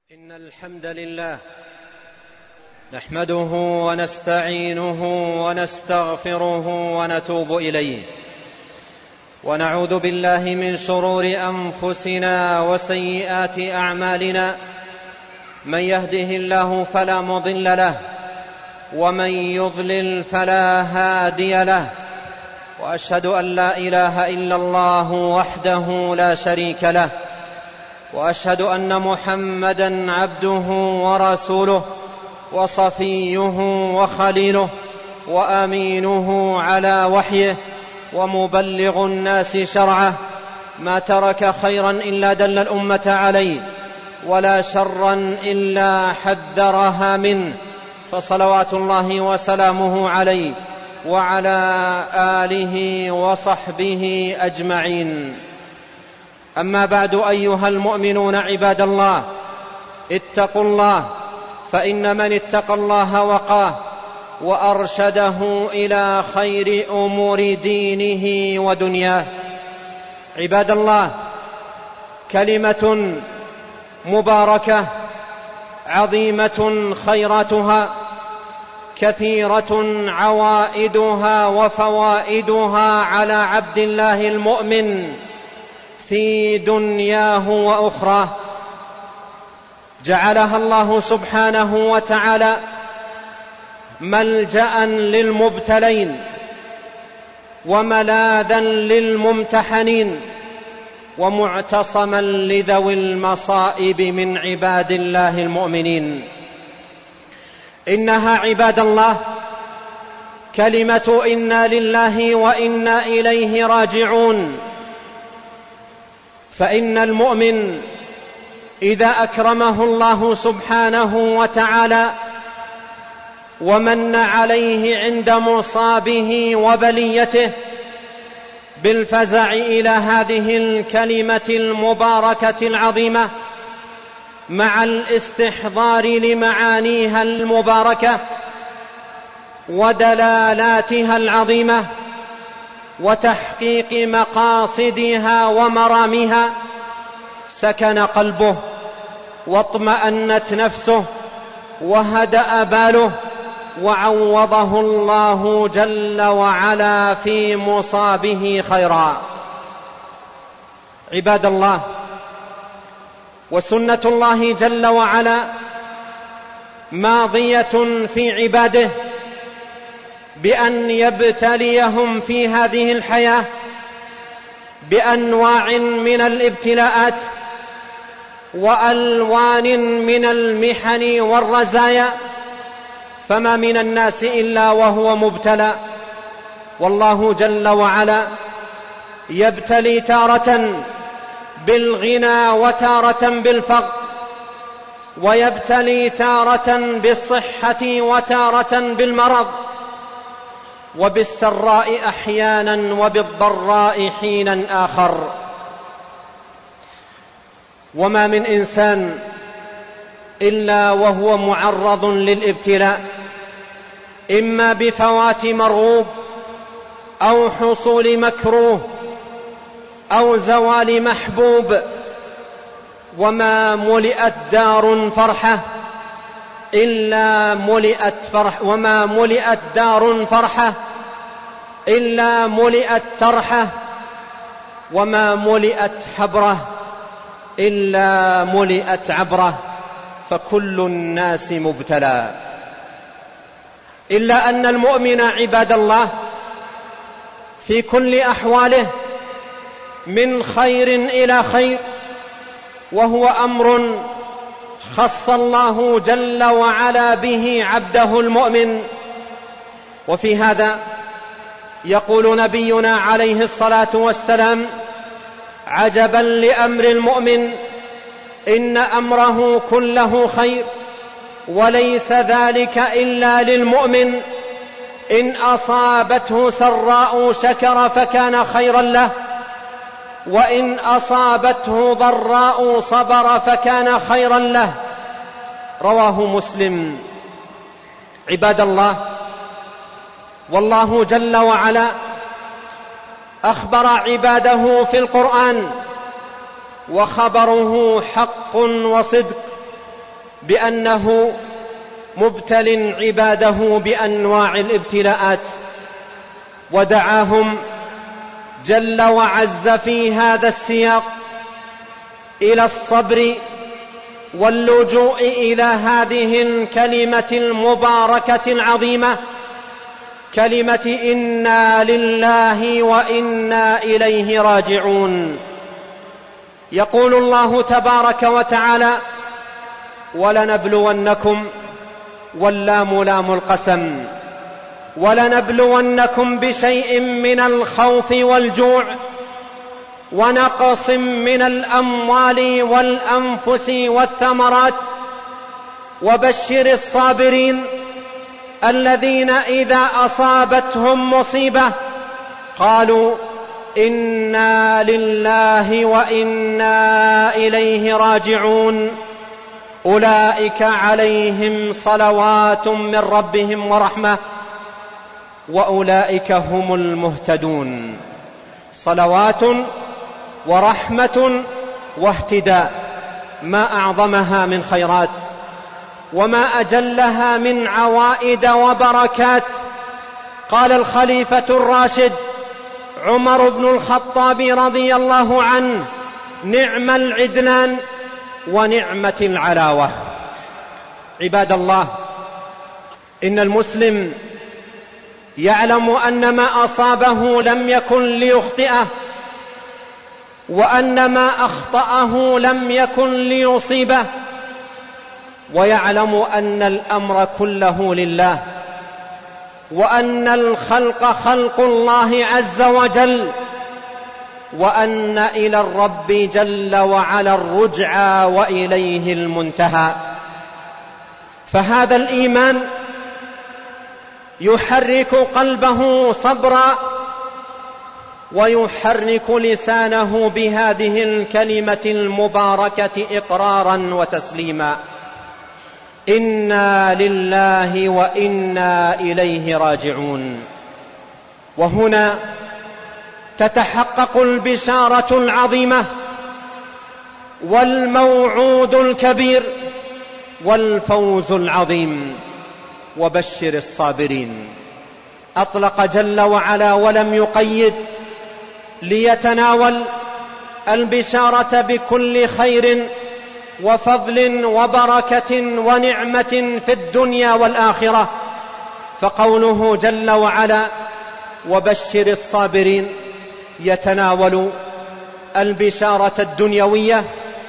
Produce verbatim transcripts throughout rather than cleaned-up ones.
إن الحمد لله نحمده ونستعينه ونستغفره ونتوب إليه، ونعوذ بالله من شرور أنفسنا وسيئات أعمالنا. من يهده الله فلا مضل له، ومن يضلل فلا هادي له، وأشهد أن لا إله إلا الله وحده لا شريك له، وأشهد أن محمدًا عبده ورسوله وصفيه وخليله وأمينه على وحيه ومبلغ الناس شرعه. ما ترك خيرا إلا دل الأمة عليه، ولا شرا إلا حذرها منه، فصلوات الله وسلامه عليه وعلى آله وصحبه أجمعين. أما بعد، أيها المؤمنون عباد الله، اتقوا الله، فإن من اتقى الله وقاه وأرشده إلى خير أمور دينه ودنياه. عباد الله، كلمة مباركة عظيمة خيراتها كثيرة، عوائدها وفوائدها على عبد الله المؤمن في دنياه وأخراه. جعلها الله سبحانه وتعالى ملجأ للمبتلين وملاذا للممتحنين ومعتصما لذوي المصائب من عباد الله المؤمنين. إنها عباد الله كلمة إنا لله وإنا إليه راجعون. فإن المؤمن إذا أكرمه الله سبحانه وتعالى ومن عليه عند مصابه وبليته بالفزع إلى هذه الكلمة المباركة العظيمة مع الاستحضار لمعانيها المباركة ودلالاتها العظيمة وتحقيق مقاصدها ومرامها، سكن قلبه واطمأنت نفسه وهدأ باله، وعوضه الله جل وعلا في مصابه خيرا. عباد الله، وسنة الله جل وعلا ماضية في عباده بأن يبتليهم في هذه الحياة بأنواع من الابتلاءات وألوان من المحن والرزايا، فما من الناس إلا وهو مبتلى. والله جل وعلا يبتلي تارة بالغنى وتارة بالفقر، ويبتلي تارة بالصحة وتارة بالمرض، وبالسراء أحيانا وبالضراء حينا آخر. وما من إنسان إلا وهو معرض للابتلاء، إما بفوات مرغوب أو حصول مكروه أو زوال محبوب. وما ملئت دار فرحة إلا ملئت فرح وما ملئت دار فرحة إلا ملئت ترحة، وما ملئت حبرة إلا ملئت عبرة، فكل الناس مبتلى. إلا أن المؤمن عباد الله في كل أحواله من خير إلى خير، وهو أمر خص الله جل وعلا به عبده المؤمن. وفي هذا يقول نبينا عليه الصلاة والسلام: عجبا لأمر المؤمن، إن أمره كله خير، وليس ذلك إلا للمؤمن، إن أصابته سراء شكر فكان خيرا له، وإن أصابته ضراء صبر فكان خيرا له. رواه مسلم. عباد الله، والله جل وعلا أخبر عباده في القرآن، وخبره حق وصدق، بأنه مبتل عباده بأنواع الابتلاءات، ودعاهم جل وعز في هذا السياق إلى الصبر واللجوء إلى هذه الكلمة المباركة العظيمة، كلمة إنا لله وإنا إليه راجعون. يقول الله تبارك وتعالى: ولنبلونكم، واللام لام القسم، ولنبلونكم بشيء من الخوف والجوع ونقص من الأموال والأنفس والثمرات، وبشر الصابرين الذين إذا أصابتهم مصيبة قالوا إنا لله وإنا إليه راجعون، أولئك عليهم صلوات من ربهم ورحمة وأولئك هم المهتدون. صلوات ورحمة واهتداء، ما أعظمها من خيرات وما أجلها من عوائد وبركات. قال الخليفة الراشد عمر بن الخطاب رضي الله عنه: نعم العدنان ونعمة العلاوة. عباد الله، إن المسلم يعلم أن ما أصابه لم يكن ليخطئه، وأن ما أخطأه لم يكن ليصيبه، ويعلم أن الأمر كله لله، وأن الخلق خلق الله عز وجل، وأن إلى الرب جل وعلا الرجعى وإليه المنتهى. فهذا الإيمان يحرك قلبه صبرا، ويحرك لسانه بهذه الكلمة المباركة إقرارا وتسليما: إنا لله وإنا إليه راجعون. وهنا تتحقق البشارة العظيمة والموعود الكبير والفوز العظيم. وبشر الصابرين. أطلق جل وعلا ولم يقيد، ليتناول البشارة بكل خير وفضل وبركة ونعمة في الدنيا والآخرة. فقوله جل وعلا: وبشر الصابرين، يتناول البشارة الدنيوية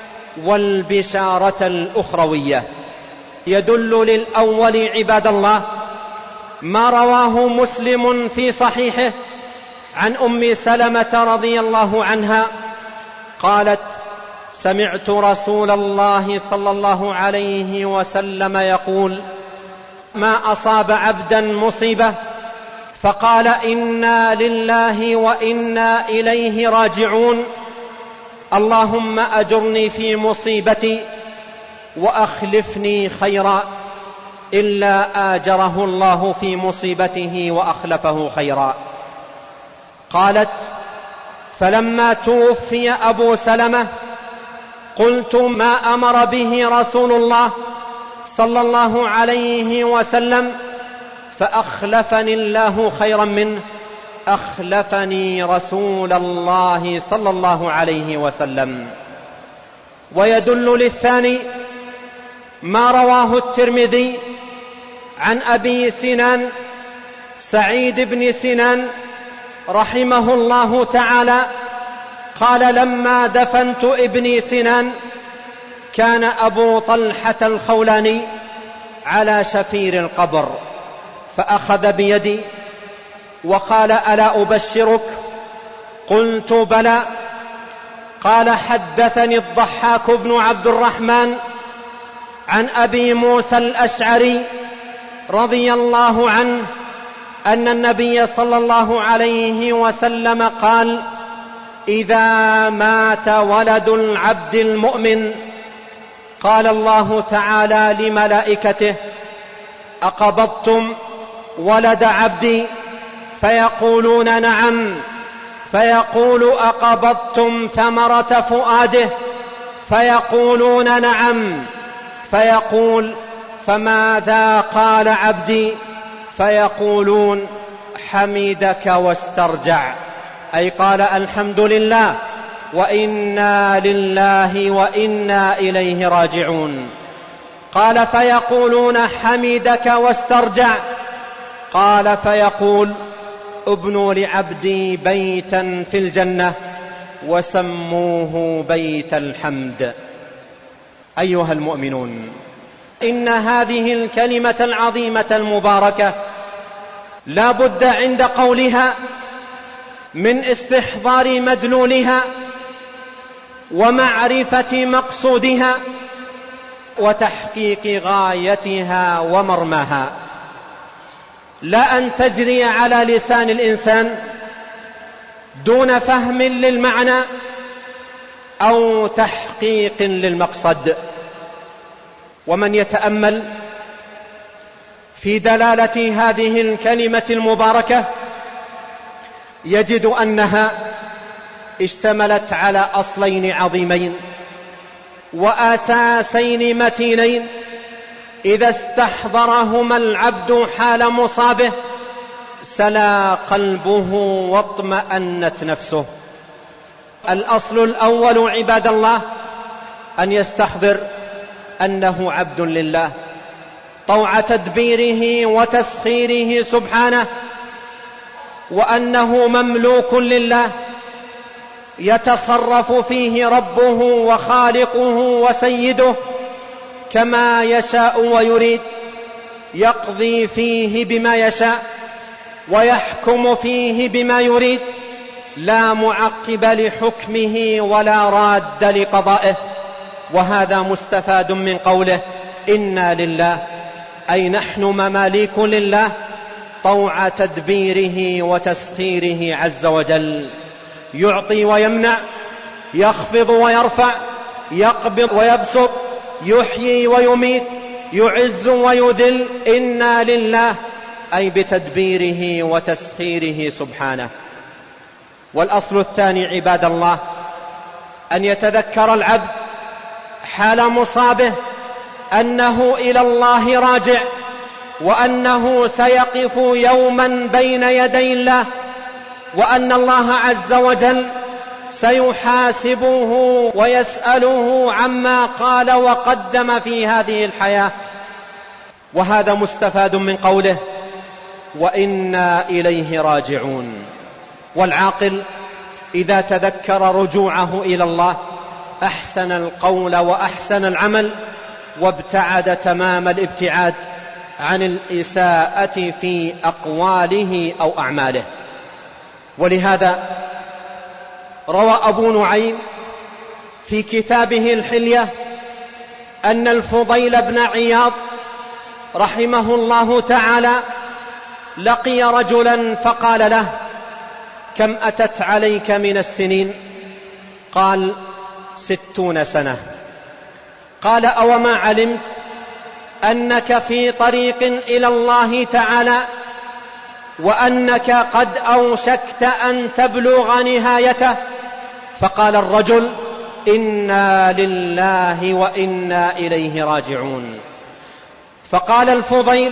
والبشارة الأخروية. يدل للأول عباد الله ما رواه مسلم في صحيحه عن أم سلمة رضي الله عنها قالت: سمعت رسول الله صلى الله عليه وسلم يقول: ما أصاب عبدا مصيبة فقال إنا لله وإنا إليه راجعون، اللهم أجرني في مصيبتي وأخلفني خيرا، إلا آجره الله في مصيبته وأخلفه خيرا. قالت: فلما توفي أبو سلمة قلت: ما أمر به رسول الله صلى الله عليه وسلم فأخلفني الله خيرا منه، أخلفني رسول الله صلى الله عليه وسلم. ويدل للثاني ما رواه الترمذي عن أبي سنان سعيد بن سنان رحمه الله تعالى قال: لما دفنت ابني سنان كان أبو طلحة الخولاني على شفير القبر، فأخذ بيدي وقال: ألا أبشرك؟ قلت: بلى. قال: حدثني الضحاك بن عبد الرحمن عن أبي موسى الأشعري رضي الله عنه أن النبي صلى الله عليه وسلم قال: إذا مات ولد العبد المؤمن قال الله تعالى لملائكته: أقبضتم ولد عبدي؟ فيقولون: نعم. فيقول: أقبضتم ثمرة فؤاده؟ فيقولون: نعم. فيقول: فماذا قال عبدي؟ فيقولون: حمدك واسترجع، أي قال الحمد لله وإنا لله وإنا إليه راجعون. قال: فيقولون: حمدك واسترجع. قال: فيقول: ابنوا لعبدي بيتا في الجنة وسموه بيت الحمد. أيها المؤمنون، إن هذه الكلمة العظيمة المباركة لا بد عند قولها من استحضار مدلولها ومعرفة مقصودها وتحقيق غايتها ومرماها، لا أن تجري على لسان الإنسان دون فهم للمعنى أو تحقيق للمقصد. ومن يتأمل في دلالة هذه الكلمة المباركة يجد أنها اشتملت على أصلين عظيمين وأساسين متينين إذا استحضرهما العبد حال مصابه سلا قلبه واطمأنت نفسه. الأصل الأول عباد الله أن يستحضر أنه عبد لله طوع تدبيره وتسخيره سبحانه، وأنه مملوك لله يتصرف فيه ربه وخالقه وسيده كما يشاء ويريد، يقضي فيه بما يشاء ويحكم فيه بما يريد، لا معقب لحكمه ولا راد لقضائه. وهذا مستفاد من قوله: إنا لله، أي نحن مماليك لله طوع تدبيره وتسخيره عز وجل، يعطي ويمنع، يخفض ويرفع، يقبض ويبسط، يحيي ويميت، يعز ويذل. إنا لله، أي بتدبيره وتسخيره سبحانه. والأصل الثاني عباد الله أن يتذكر العبد حال مصابه أنه إلى الله راجع، وأنه سيقف يوما بين يدي الله، وأن الله عز وجل سيحاسبه ويسأله عما قال وقدم في هذه الحياة. وهذا مستفاد من قوله: وإنا إليه راجعون. والعاقل إذا تذكر رجوعه إلى الله أحسن القول وأحسن العمل، وابتعد تمام الابتعاد عن الإساءة في أقواله أو أعماله. ولهذا روى أبو نعيم في كتابه الحلية أن الفضيل بن عياض رحمه الله تعالى لقي رجلا فقال له: كم أتت عليك من السنين؟ قال: ستون سنة. قال: أوما علمت أنك في طريق إلى الله تعالى، وأنك قد أوشكت أن تبلغ نهايته؟ فقال الرجل: إنا لله وإنا إليه راجعون. فقال الفضيل: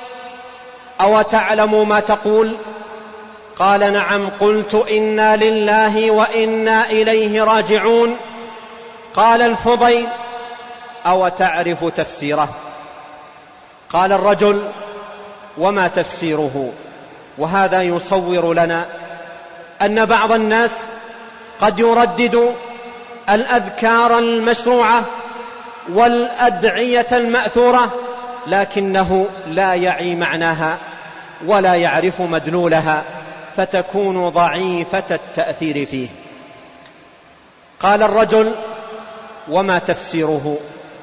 أو تعلم ما تقول؟ قال: نعم. قلت: إنا لله وإنا إليه راجعون. قال الفضيل: أو تعرف تفسيره؟ قال الرجل: وما تفسيره؟ وهذا يصور لنا أن بعض الناس قد يردد الأذكار المشروعة والأدعية المأثورة، لكنه لا يعي معناها ولا يعرف مدلولها، فتكون ضعيفة التأثير فيه. قال الرجل: وما تفسيره؟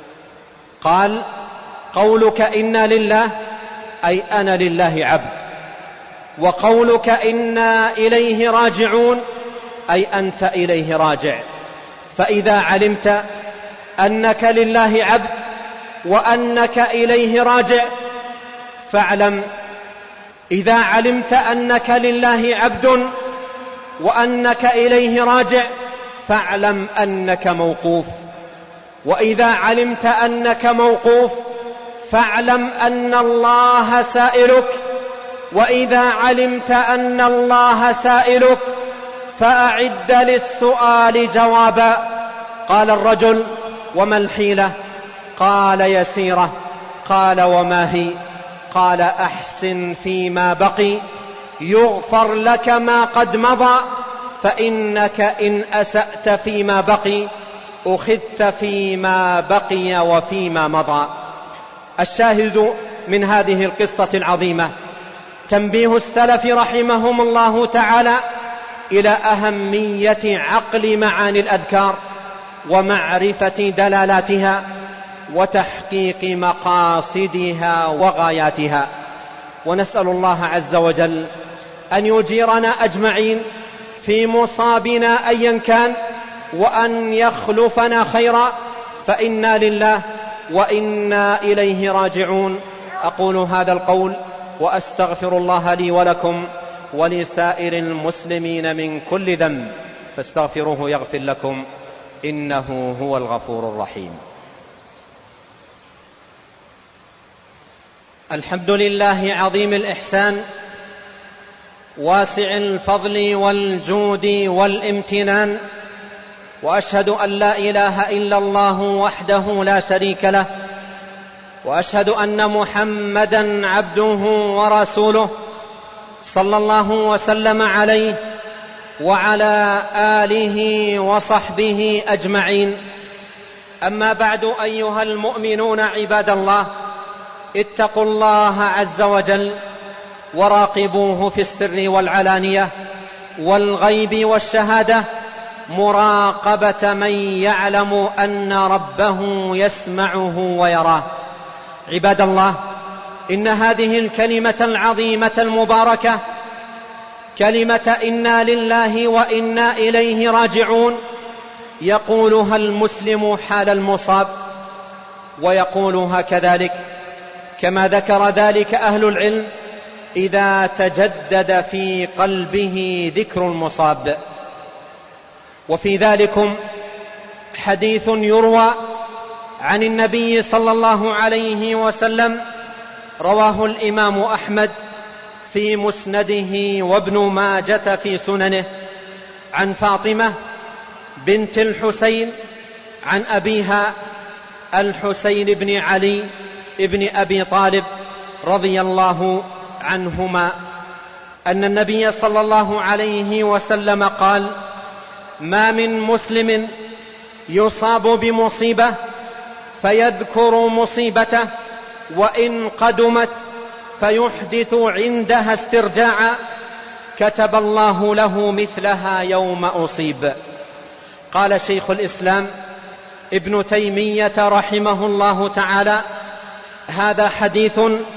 قال: قولك إنا لله، أي أنا لله عبد، وقولك إنا إليه راجعون، أي أنت إليه راجع. فإذا علمت أنك لله عبد وأنك إليه راجع فاعلم، إذا علمت أنك لله عبد وأنك إليه راجع فاعلم أنك موقوف، وإذا علمت أنك موقوف فاعلم أن الله سائلك، وإذا علمت أن الله سائلك فأعد للسؤال جوابا. قال الرجل: وما الحيلة؟ قال: يسيرة. قال: وما هي؟ قال: أحسن فيما بقي يغفر لك ما قد مضى، فإنك إن أسأت فيما بقي أخذت فيما بقي وفيما مضى. الشاهد من هذه القصة العظيمة تنبيه السلف رحمهم الله تعالى إلى أهمية عقل معاني الأذكار ومعرفة دلالاتها وتحقيق مقاصدها وغاياتها. ونسأل الله عز وجل أن يجيرنا أجمعين في مصابنا أيا كان، وأن يخلفنا خيرا، فإنا لله وإنا إليه راجعون. أقول هذا القول وأستغفر الله لي ولكم ولسائر المسلمين من كل ذنب، فاستغفروه يغفر لكم، إنه هو الغفور الرحيم. الحمد لله عظيم الإحسان واسع الفضل والجود والامتنان، وأشهد أن لا إله إلا الله وحده لا شريك له، وأشهد أن محمدا عبده ورسوله صلى الله وسلم عليه وعلى آله وصحبه أجمعين. أما بعد، أيها المؤمنون عباد الله، اتقوا الله عز وجل وراقبوه في السر والعلانية والغيب والشهادة مراقبة من يعلم أن ربه يسمعه ويراه. عباد الله، إن هذه الكلمة العظيمة المباركة كلمة إنا لله وإنا إليه راجعون يقولها المسلم حال المصاب، ويقولها كذلك كما ذكر ذلك أهل العلم إذا تجدد في قلبه ذكر المصاب. وفي ذلكم حديث يروى عن النبي صلى الله عليه وسلم، رواه الإمام أحمد في مسنده وابن ماجة في سننه، عن فاطمة بنت الحسين عن أبيها الحسين بن علي ابن أبي طالب رضي الله عنهما أن النبي صلى الله عليه وسلم قال: ما من مسلم يصاب بمصيبة فيذكر مصيبته وإن قدمت فيحدث عندها استرجاعا كتب الله له مثلها يوم أصيب. قال شيخ الإسلام ابن تيمية رحمه الله تعالى: هذا حديث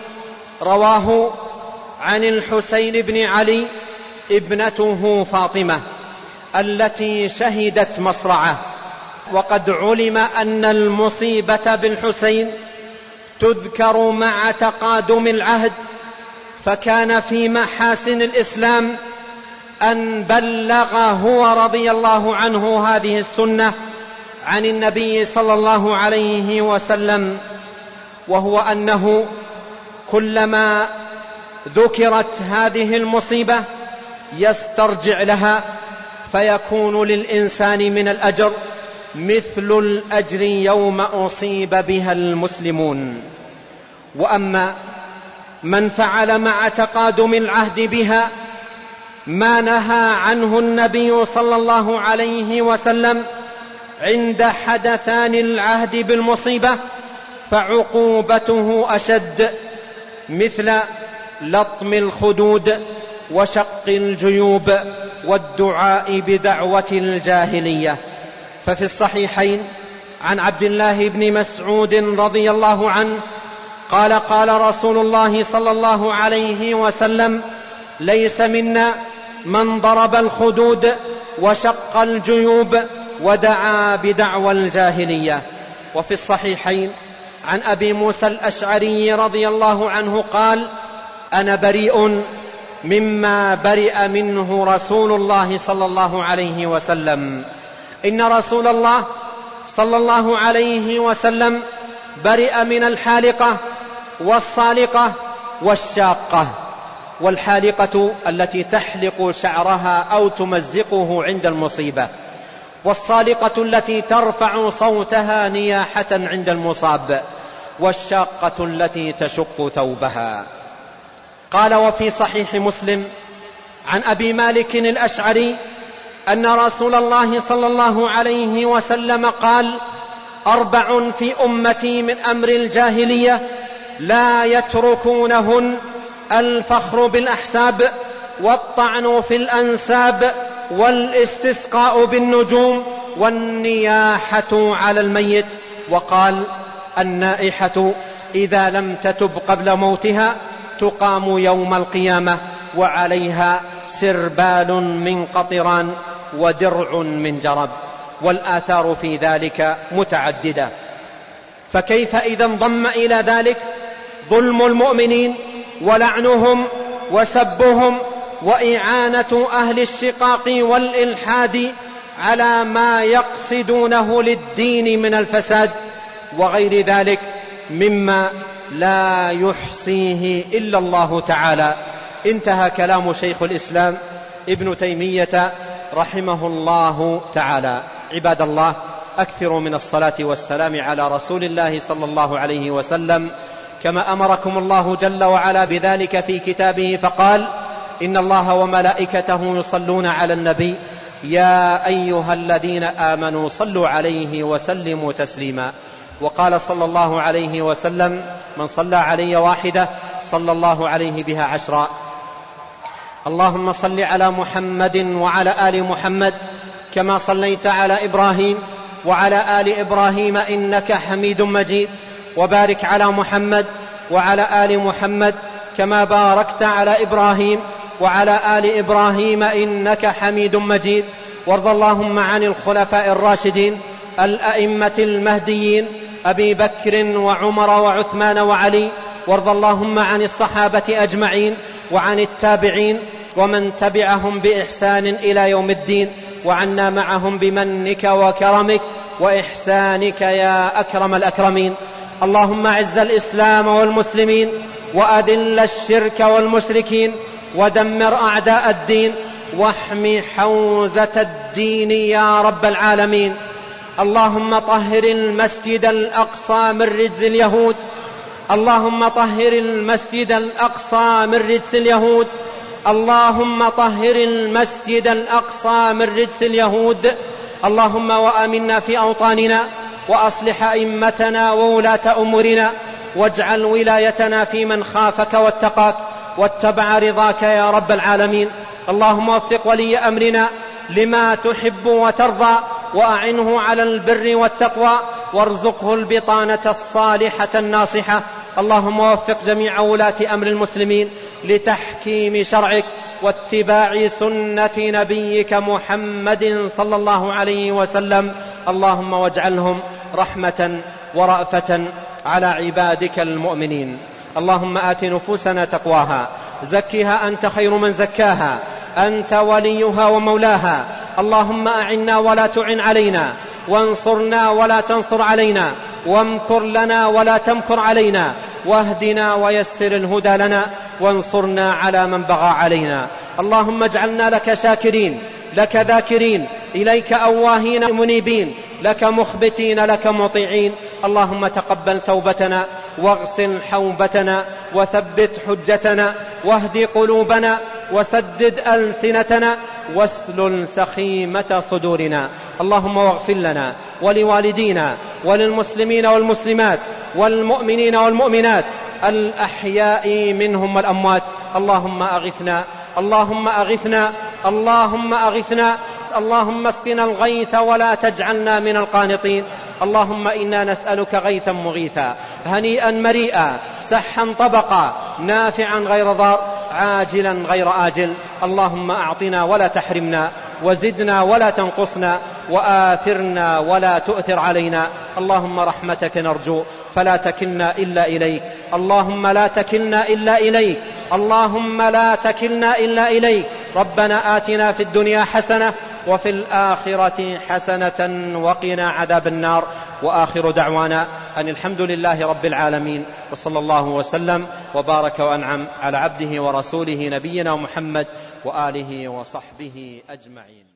رواه عن الحسين بن علي ابنته فاطمة التي شهدت مصرعه، وقد علم أن المصيبة بالحسين تذكر مع تقادم العهد، فكان في محاسن الإسلام أن بلغ هو رضي الله عنه هذه السنة عن النبي صلى الله عليه وسلم، وهو أنه كلما ذكرت هذه المصيبة يسترجع لها، فيكون للإنسان من الأجر مثل الأجر يوم أصيب بها المسلمون. وأما من فعل مع تقادم العهد بها ما نهى عنه النبي صلى الله عليه وسلم عند حدثان العهد بالمصيبة فعقوبته أشد، مثل لطم الخدود وشق الجيوب والدعاء بدعوة الجاهلية. ففي الصحيحين عن عبد الله بن مسعود رضي الله عنه قال: قال رسول الله صلى الله عليه وسلم: ليس منا من ضرب الخدود وشق الجيوب ودعا بدعوى الجاهلية. وفي الصحيحين عن أبي موسى الأشعري رضي الله عنه قال: أنا بريء مما برئ منه رسول الله صلى الله عليه وسلم. إن رسول الله صلى الله عليه وسلم برئ من الحالقة والصالقة والشاقة. والحالقة التي تحلق شعرها أو تمزقه عند المصيبة، والصالقة التي ترفع صوتها نياحة عند المصاب، والشاقة التي تشق ثوبها. قال وفي صحيح مسلم عن أبي مالك الأشعري أن رسول الله صلى الله عليه وسلم قال: أربع في أمتي من أمر الجاهلية لا يتركونهن: الفخر بالأحساب، والطعن في الأنساب، والاستسقاء بالنجوم، والنياحة على الميت. وقال: النائحة إذا لم تتب قبل موتها تقام يوم القيامة وعليها سربال من قطران ودرع من جرب. والآثار في ذلك متعددة. فكيف إذا انضم إلى ذلك ظلم المؤمنين ولعنهم وسبهم وإعانة أهل الشقاق والإلحاد على ما يقصدونه للدين من الفساد وغير ذلك مما لا يحصيه إلا الله تعالى. انتهى كلام شيخ الإسلام ابن تيمية رحمه الله تعالى. عباد الله، أكثروا من الصلاة والسلام على رسول الله صلى الله عليه وسلم كما أمركم الله جل وعلا بذلك في كتابه، فقال: إن الله وملائكته يصلون على النبي يا أيها الذين آمنوا صلوا عليه وسلموا تسليما. وقال صلى الله عليه وسلم: من صلى علي واحدة صلى الله عليه بها عشرا. اللهم صل على محمد وعلى آل محمد كما صليت على إبراهيم وعلى آل إبراهيم إنك حميد مجيد، وبارك على محمد وعلى آل محمد كما باركت على إبراهيم وعلى آل إبراهيم إنك حميد مجيد. وارض اللهم عن الخلفاء الراشدين الأئمة المهديين أبي بكر وعمر وعثمان وعلي. وارض اللهم عن الصحابة أجمعين وعن التابعين ومن تبعهم بإحسان إلى يوم الدين، وعنا معهم بمنك وكرمك وإحسانك يا أكرم الأكرمين. اللهم أعز الإسلام والمسلمين وأذل الشرك والمشركين ودمر أعداء الدين واحمِ حوزة الدين يا رب العالمين. اللهم طهر المسجد الأقصى من رجز اليهود اللهم طهر المسجد الأقصى من رجس اليهود اللهم طهر المسجد الأقصى من رجس اليهود. اللهم وآمنا في أوطاننا وأصلح أئمتنا وولاة أمورنا، واجعل ولايتنا في من خافك واتقاك واتبع رضاك يا رب العالمين. اللهم وفق ولي أمرنا لما تحب وترضى، وأعنه على البر والتقوى، وارزقه البطانة الصالحة الناصحة. اللهم وفق جميع ولاة أمر المسلمين لتحكيم شرعك واتباع سنة نبيك محمد صلى الله عليه وسلم. اللهم واجعلهم رحمة ورأفة على عبادك المؤمنين. اللهم آت نفوسنا تقواها، زكها أنت خير من زكاها، أنت وليها ومولاها. اللهم أعنا ولا تعن علينا، وانصرنا ولا تنصر علينا، وامكر لنا ولا تمكر علينا، واهدنا ويسر الهدى لنا، وانصرنا على من بغى علينا. اللهم اجعلنا لك شاكرين، لك ذاكرين، إليك أواهين منيبين، لك مخبتين، لك مطيعين. اللهم تقبل توبتنا، واغسل حوبتنا، وثبت حجتنا، واهد قلوبنا، وسدد ألسنتنا، واسلل سخيمة صدورنا. اللهم واغفر لنا ولوالدينا وللمسلمين والمسلمات والمؤمنين والمؤمنات الأحياء منهم والأموات. اللهم أغثنا اللهم أغثنا اللهم أغثنا اللهم اسقنا الغيث ولا تجعلنا من القانطين. اللهم إنا نسألك غيثا مغيثا، هنيئا مريئا، سحا طبقا، نافعا غير ضار، عاجلا غير آجل. اللهم أعطنا ولا تحرمنا، وزدنا ولا تنقصنا، وآثرنا ولا تؤثر علينا. اللهم رحمتك نرجو فلا تكلنا إلا إليك. اللهم لا تكلنا إلا إليك اللهم لا تكلنا إلا إليك. ربنا آتنا في الدنيا حسنة وفي الآخرة حسنة وقنا عذاب النار. وآخر دعوانا أن الحمد لله رب العالمين، وصلى الله وسلم وبارك وأنعم على عبده ورسوله نبينا محمد وآله وصحبه أجمعين.